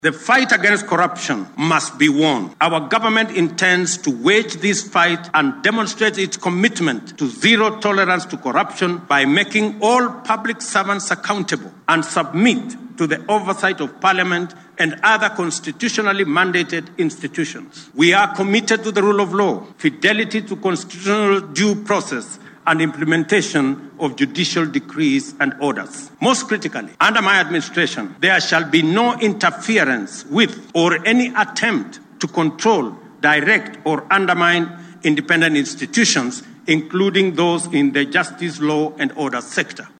The fight against corruption must be won. Our government intends to wage this fight and demonstrate its commitment to zero tolerance to corruption by making all public servants accountable and submit to the oversight of Parliament and other constitutionally mandated institutions. We are committed to the rule of law, fidelity to constitutional due process, and implementation of judicial decrees and orders. Most critically, under my administration, there shall be no interference with or any attempt to control, direct, or undermine independent institutions, including those in the justice, law, and order sector.